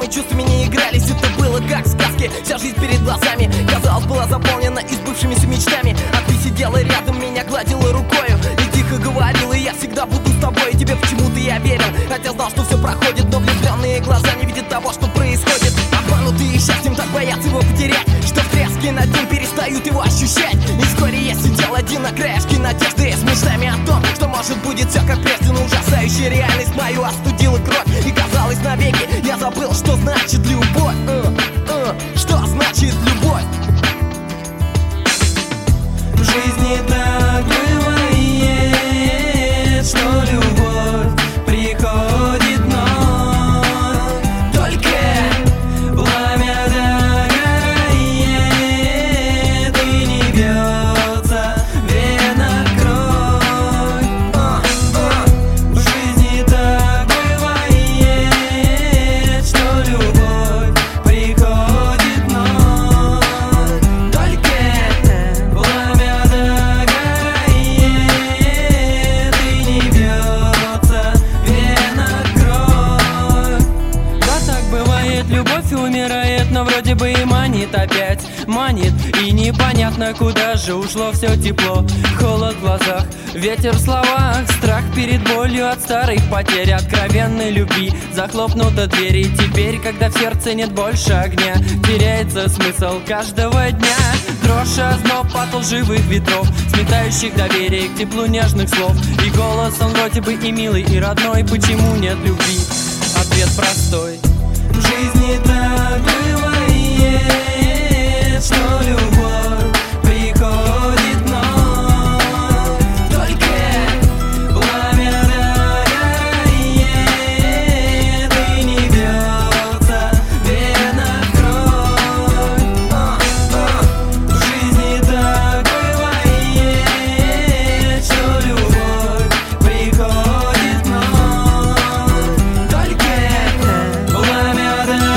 чувствами не игрались, это было как в сказке. Вся жизнь перед глазами, казалось, была заполнена избывшимися мечтами. А ты сидела рядом, меня гладила рукою и тихо говорила: я всегда буду с тобой. И тебе почему-то я верил, хотя знал, что все проходит, но влюбленные глаза не видят того, что происходит. Обманутые счастьем так боятся его потерять, что в тряске над ним перестают его ощущать. И вскоре я сидел один на краешке надежды, с мечтами о том, что может будет все как прежде. Но ужасающая реальность мою остудила кровь, и казалось навеки я забыл, что значит любовь. Что значит любовь? В жизни так бывает, что любовь приходит вновь. Только пламя догорает и не бьется вена кровь. В жизни так бывает, что любовь приходит вновь. Только пламя догорает и не бьется вена кровь. Да, так бывает, любовь умирает, но вроде бы и манит опять. Манит, и непонятно, куда же ушло все тепло. Холод в глазах, ветер в словах, страх перед болью от старых потерь, откровенной любви. Захлопнута дверь, и теперь, когда в сердце нет больше огня, теряется смысл каждого дня. Дрожь, озноб от лживых ветров, сметающих доверие к теплу нежных слов. И голос, он вроде бы и милый, и родной. Почему нет любви? Ответ простой. В жизни так бывает, что любовь приходит вновь. Только пламя догорает и не бьется вена кровь. В жизни так бывает, что любовь приходит вновь. Только пламя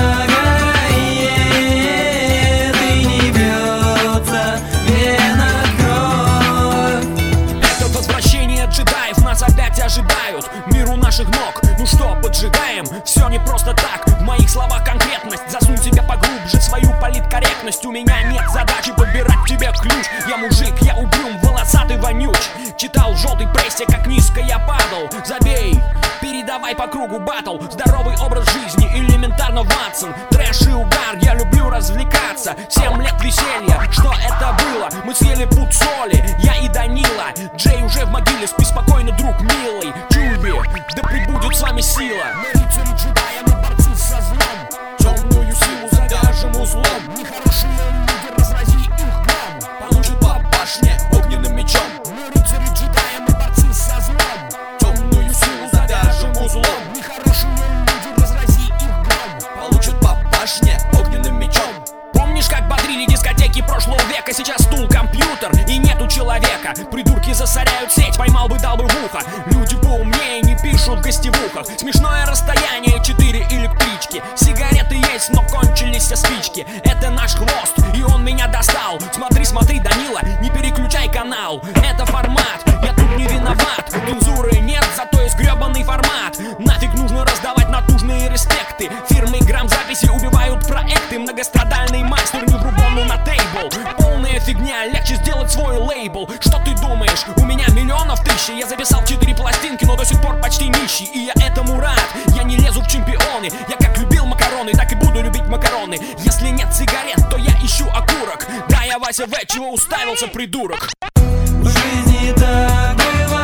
догорает и не бьется вена кровь. Это возвращение джедаев, нас опять ожидают. Мир у наших ног, ну что, поджигаем? Все не просто так, в моих словах конкретность. Засунь себя поглубже, свою политкорректность. У меня нет задачи подбирать тебе ключ. Я мужик, я угрюм, волосатый, вонюч. Читал в желтой прессе, как низко я падал. Забей, передавай по кругу баттл. Здоровый образ жизни, элементарно Ватсон. Трэш и угар, я люблю развлекаться. 7 лет веселья, что это было? Мы съели пуд соли, я и Данила. Джей уже в могиле, спи спокойно, друг милый. Чуби, да прибудет с вами сила. Мы рыцари джедая, мы борцы со злом. Темную силу завяжем узлом. Нехорошие люди, разрази их гром. Получит по башне огненным мечом. Мы рыцари джедая, мы борцы со злом. Темную силу завяжем узлом. Нехорошие люди, разрази их гром. Получит по башне огненным мечом. Помнишь, как бодрили дискотеки прошлого века? Сейчас стул, компьютер и нету человека. Придурки засоряют сеть, поймал бы, дал бы в ухо. Люди поумнее не пишут в гостевухах. Смешное расстояние, 4 электрички. Сигареты есть, но кончились все спички. Это наш хвост, и он меня достал. Смотри, смотри, Данила, не переключай канал. Это формат, я тут не виноват. Цензуры нет, зато есть гребаный формат. Нафиг нужно раздавать натужные респекты. Фирмы грамзаписи убивают проекты. Многострадальный мастер не врубанный на тейбл. Полная фигня, легче сделать свой лейбл. Что ты думаешь? У меня миллионов тысяч. Я записал 4 пластинки, но до сих пор почти нищий. И я этому рад, я не лезу в чемпионы. Я как любил макароны, так и буду любить макароны. Если нет сигарет, то я ищу окурок. Да, я Вася В, чего уставился, придурок? В жизни так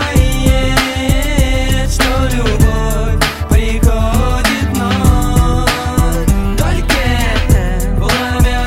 бывает, что любовь приходит вновь. Только пламя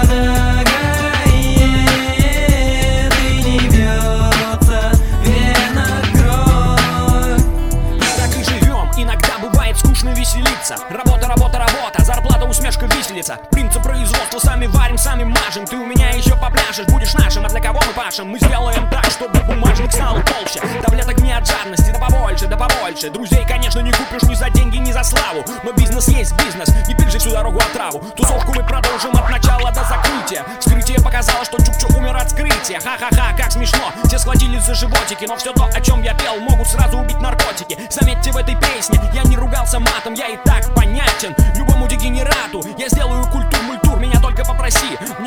догорает и не бьется вена кровь. Так и живем, иногда бывает скучно веселиться. Работа, работа, работа, зарплата, усмешка, виселица. Принцип производства, сами варим, сами мажем. Ты у меня еще попляшешь, будешь нашим, а для кого мы пашем? Мы сделаем так, чтобы бумажник стал толще. Таблеток не от жадности, да побольше, да побольше. Друзей, конечно, не купишь ни за деньги, ни за славу. Но бизнес есть бизнес, не пиль же всю дорогу отраву. Тусовку мы продолжим от начала до закрытия. Вскрытие показало, что Чукча умер открытие. Ха-ха-ха, как смешно, все схватились за животики. Но все то, о чем я пел, могут сразу убить наркотики. Заметьте, в этой песне я не ругался матом, я и так понятен любому дегенерату. Я сделаю культур-мультур, меня только попроси.